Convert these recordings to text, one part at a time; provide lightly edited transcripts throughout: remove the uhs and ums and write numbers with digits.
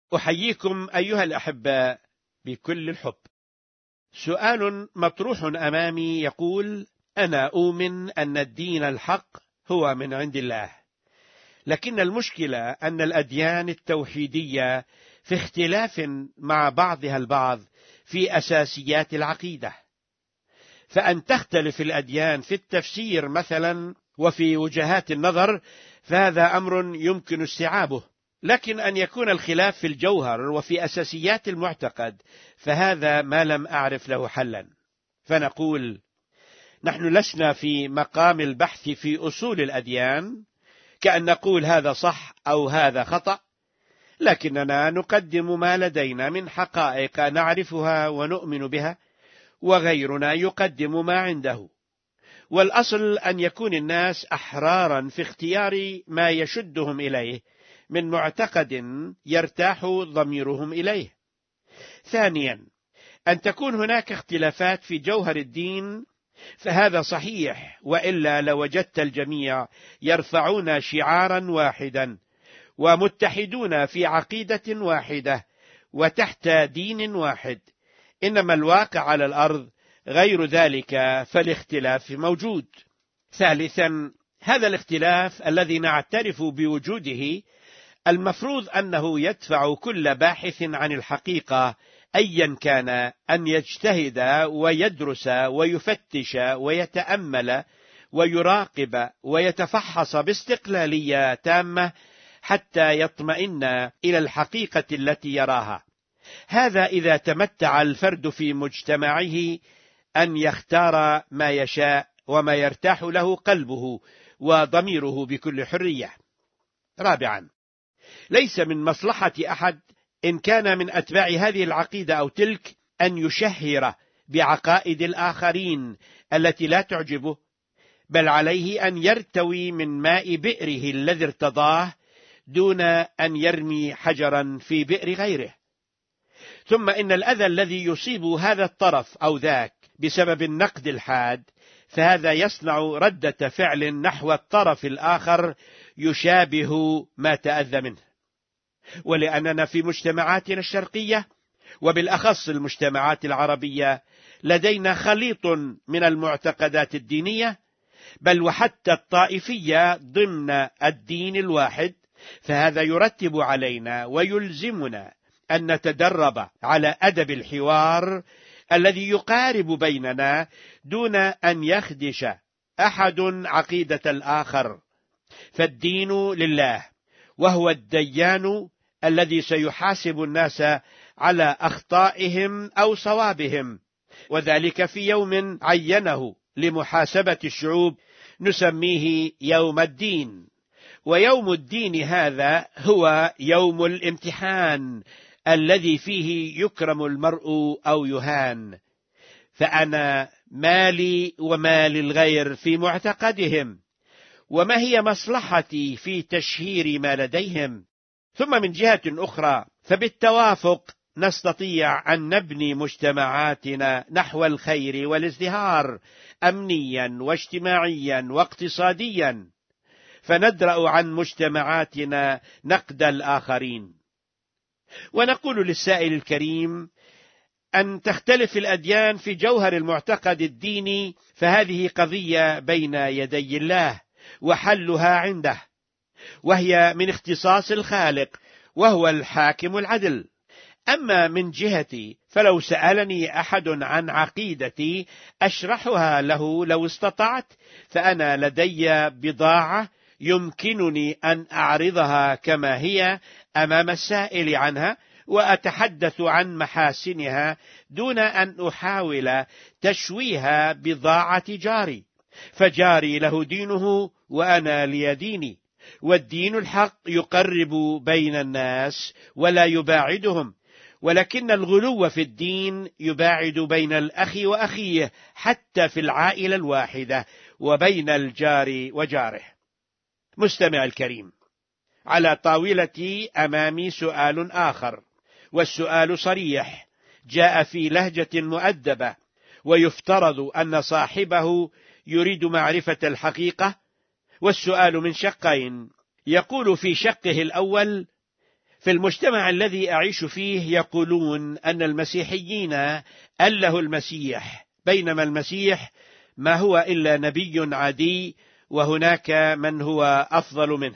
أحييكم أيها الأحباء بكل الحب. سؤال مطروح أمامي يقول: أنا أؤمن أن الدين الحق هو من عند الله، لكن المشكلة أن الأديان التوحيدية في اختلاف مع بعضها البعض في أساسيات العقيدة، فأن تختلف الأديان في التفسير مثلا وفي وجهات النظر فهذا أمر يمكن استيعابه، لكن أن يكون الخلاف في الجوهر وفي أساسيات المعتقد فهذا ما لم أعرف له حلا. فنقول: نحن لسنا في مقام البحث في أصول الأديان كأن نقول هذا صح أو هذا خطأ، لكننا نقدم ما لدينا من حقائق نعرفها ونؤمن بها، وغيرنا يقدم ما عنده. والأصل أن يكون الناس أحرارا في اختيار ما يشدهم إليه من معتقد يرتاح ضميرهم إليه. ثانيا، أن تكون هناك اختلافات في جوهر الدين فهذا صحيح، وإلا لوجدت الجميع يرفعون شعارا واحدا ومتحدون في عقيدة واحدة وتحت دين واحد، إنما الواقع على الأرض غير ذلك، فالاختلاف موجود. ثالثا، هذا الاختلاف الذي نعترف بوجوده المفروض أنه يدفع كل باحث عن الحقيقة أيا كان أن يجتهد ويدرس ويفتش ويتأمل ويراقب ويتفحص باستقلالية تامة حتى يطمئن إلى الحقيقة التي يراها. هذا إذا تمتع الفرد في مجتمعه أن يختار ما يشاء وما يرتاح له قلبه وضميره بكل حرية. رابعا، ليس من مصلحة أحد إن كان من أتباع هذه العقيدة أو تلك أن يشهر بعقائد الآخرين التي لا تعجبه، بل عليه أن يرتوي من ماء بئره الذي ارتضاه دون أن يرمي حجرا في بئر غيره. ثم إن الأذى الذي يصيب هذا الطرف أو ذاك بسبب النقد الحاد فهذا يصنع ردة فعل نحو الطرف الآخر يشابه ما تأذى منه. ولأننا في مجتمعاتنا الشرقية وبالأخص المجتمعات العربية لدينا خليط من المعتقدات الدينية بل وحتى الطائفية ضمن الدين الواحد، فهذا يرتب علينا ويلزمنا أن نتدرب على أدب الحوار الذي يقارب بيننا دون أن يخدش أحد عقيدة الآخر. فالدين لله، وهو الديان الذي سيحاسب الناس على أخطائهم أو صوابهم، وذلك في يوم عينه لمحاسبة الشعوب نسميه يوم الدين. ويوم الدين هذا هو يوم الامتحان الذي فيه يكرم المرء أو يهان. فأنا مالي ومال الغير في معتقدهم، وما هي مصلحتي في تشهير ما لديهم؟ ثم من جهة أخرى فبالتوافق نستطيع أن نبني مجتمعاتنا نحو الخير والازدهار أمنيا واجتماعيا واقتصاديا، فندرأ عن مجتمعاتنا نقد الآخرين. ونقول للسائل الكريم: أن تختلف الأديان في جوهر المعتقد الديني فهذه قضية بين يدي الله وحلها عنده، وهي من اختصاص الخالق وهو الحاكم العدل. أما من جهتي فلو سألني أحد عن عقيدتي أشرحها له لو استطعت، فأنا لدي بضاعة يمكنني أن أعرضها كما هي أمام السائل عنها وأتحدث عن محاسنها دون أن أحاول تشويه بضاعة جاري، فجاري له دينه وأنا لي ديني، والدين الحق يقرب بين الناس ولا يباعدهم، ولكن الغلو في الدين يباعد بين الأخ وأخيه حتى في العائلة الواحدة وبين الجار وجاره. مستمع الكريم، على طاولتي أمامي سؤال آخر، والسؤال صريح جاء في لهجة مؤدبة، ويفترض أن صاحبه يريد معرفة الحقيقة. والسؤال من شقين، يقول في شقه الأول: في المجتمع الذي أعيش فيه يقولون أن المسيحيين أله المسيح، بينما المسيح ما هو إلا نبي عادي، وهناك من هو أفضل منه.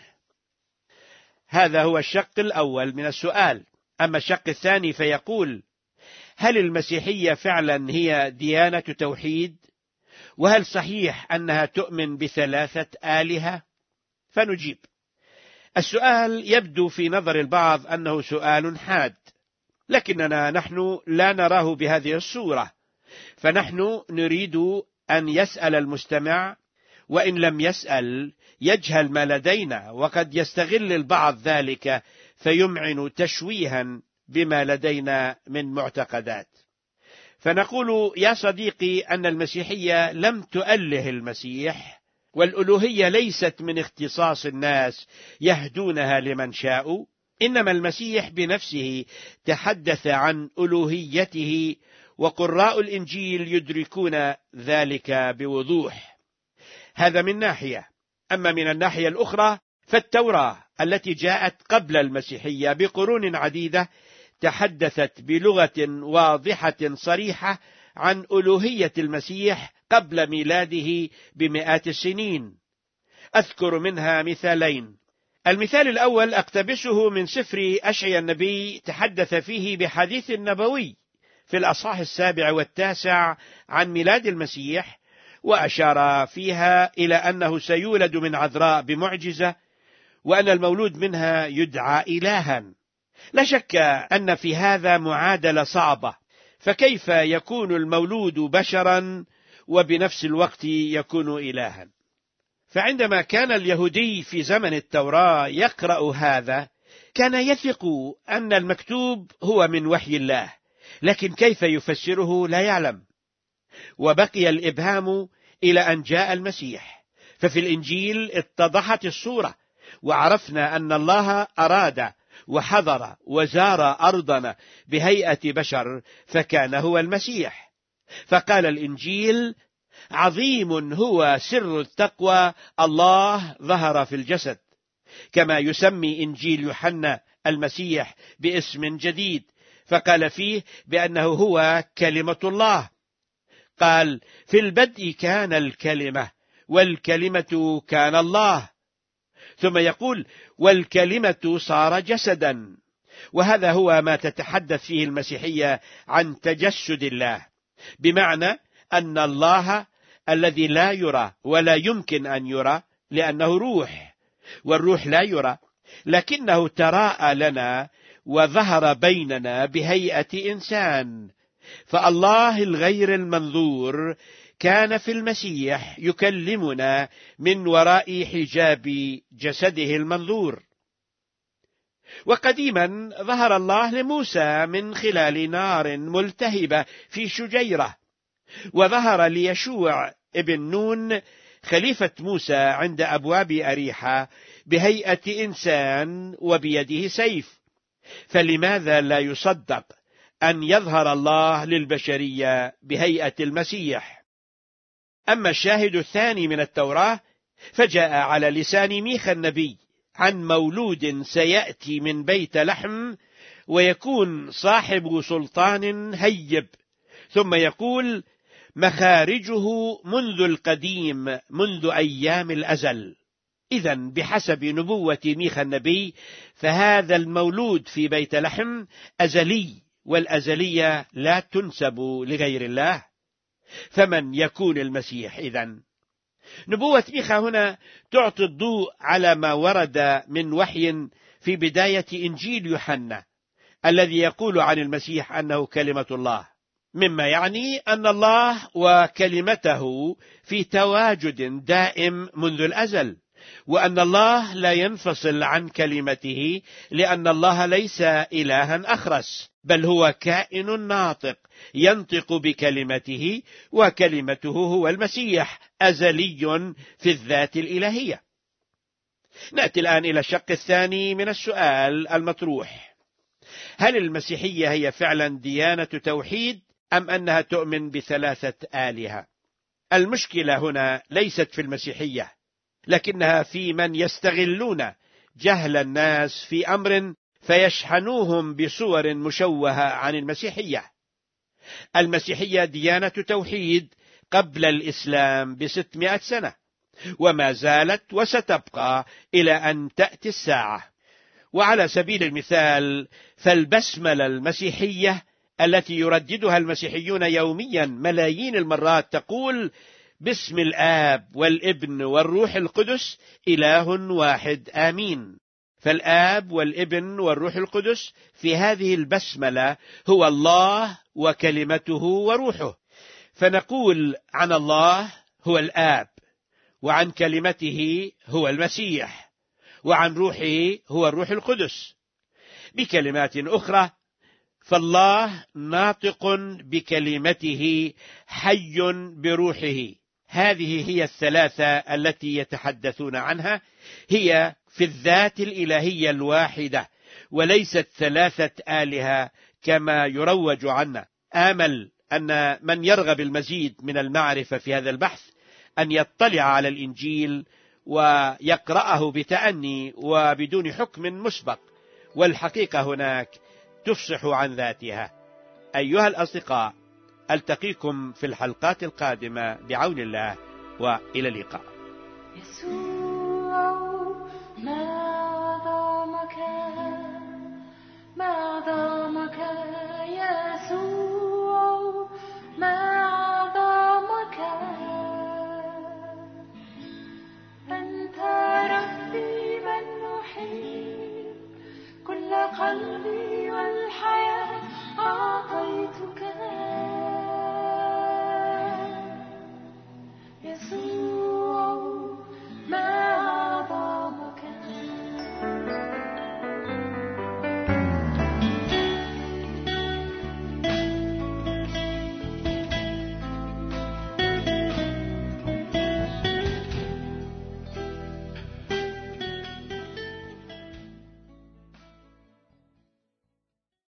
هذا هو الشق الأول من السؤال. أما الشق الثاني فيقول: هل المسيحية فعلا هي ديانة توحيد؟ وهل صحيح أنها تؤمن بثلاثة آلهة؟ فنجيب. السؤال يبدو في نظر البعض أنه سؤال حاد، لكننا نحن لا نراه بهذه الصورة، فنحن نريد أن يسأل المستمع، وإن لم يسأل يجهل ما لدينا، وقد يستغل البعض ذلك فيمعن تشويها بما لدينا من معتقدات. فنقول يا صديقي أن المسيحية لم تؤله المسيح، والألوهية ليست من اختصاص الناس يهدونها لمن شاءوا، إنما المسيح بنفسه تحدث عن ألوهيته، وقراء الإنجيل يدركون ذلك بوضوح. هذا من ناحية. أما من الناحية الأخرى فالتوراة التي جاءت قبل المسيحية بقرون عديدة تحدثت بلغة واضحة صريحة عن ألوهية المسيح قبل ميلاده بمئات السنين. أذكر منها مثالين. المثال الأول أقتبسه من سفر أشعياء النبي، تحدث فيه بحديث نبوي في الأصحاح 7 و9 عن ميلاد المسيح، وأشار فيها إلى أنه سيولد من عذراء بمعجزة، وأن المولود منها يدعى إلها. لا شك أن في هذا معادلة صعبة، فكيف يكون المولود بشرا وبنفس الوقت يكون إلها؟ فعندما كان اليهودي في زمن التوراة يقرأ هذا كان يثق أن المكتوب هو من وحي الله، لكن كيف يفسره لا يعلم. وبقي الإبهام إلى أن جاء المسيح، ففي الإنجيل اتضحت الصورة، وعرفنا أن الله أراد وحضر وزار أرضنا بهيئة بشر، فكان هو المسيح. فقال الإنجيل: عظيم هو سر التقوى، الله ظهر في الجسد. كما يسمي إنجيل يوحنا المسيح باسم جديد، فقال فيه بأنه هو كلمة الله. قال: في البدء كان الكلمة، والكلمة كان الله. ثم يقول: والكلمة صار جسدا. وهذا هو ما تتحدث فيه المسيحية عن تجسد الله، بمعنى أن الله الذي لا يرى ولا يمكن أن يرى لأنه روح، والروح لا يرى، لكنه تراءى لنا وظهر بيننا بهيئة إنسان. فالله الغير المنظور كان في المسيح يكلمنا من وراء حجاب جسده المنظور. وقديما ظهر الله لموسى من خلال نار ملتهبة في شجيرة، وظهر ليشوع ابن نون خليفة موسى عند أبواب أريحة بهيئة إنسان وبيده سيف. فلماذا لا يصدق أن يظهر الله للبشرية بهيئة المسيح؟ أما الشاهد الثاني من التوراة فجاء على لسان ميخا النبي عن مولود سيأتي من بيت لحم، ويكون صاحب سلطان هيب. ثم يقول: مخارجه منذ القديم، منذ أيام الأزل. إذن بحسب نبوة ميخا النبي فهذا المولود في بيت لحم أزلي، والأزلية لا تنسب لغير الله. فمن يكون المسيح إذن؟ نبوة ميخا هنا تعطي الضوء على ما ورد من وحي في بداية إنجيل يوحنا الذي يقول عن المسيح أنه كلمة الله، مما يعني أن الله وكلمته في تواجد دائم منذ الأزل، وأن الله لا ينفصل عن كلمته، لأن الله ليس إلها أخرس، بل هو كائن ناطق ينطق بكلمته، وكلمته هو المسيح أزلي في الذات الإلهية. نأتي الآن إلى الشق الثاني من السؤال المطروح: هل المسيحية هي فعلا ديانة توحيد، أم أنها تؤمن بثلاثة آلهة؟ المشكلة هنا ليست في المسيحية، لكنها في من يستغلون جهل الناس في أمر فيشحنوهم بصور مشوهة عن المسيحية. المسيحية ديانة توحيد قبل الإسلام ب600 سنة، وما زالت وستبقى إلى أن تأتي الساعة. وعلى سبيل المثال، فالبسملة المسيحية التي يرددها المسيحيون يوميا ملايين المرات تقول: باسم الآب والابن والروح القدس إله واحد آمين. فالآب والابن والروح القدس في هذه البسملة هو الله وكلمته وروحه. فنقول عن الله هو الآب، وعن كلمته هو المسيح، وعن روحه هو الروح القدس. بكلمات أخرى، فالله ناطق بكلمته، حي بروحه. هذه هي الثلاثة التي يتحدثون عنها، هي في الذات الإلهية الواحدة، وليست ثلاثة آلهة كما يروج عنا. آمل أن من يرغب المزيد من المعرفة في هذا البحث أن يطلع على الإنجيل ويقرأه بتأني وبدون حكم مسبق، والحقيقة هناك تفصح عن ذاتها. أيها الأصدقاء، ألتقيكم في الحلقات القادمة بعون الله، وإلى اللقاء. يسوع ما أعظمك، ما أعظمك يسوع، ما أعظمك. أنت ربي من أحب كل قلبي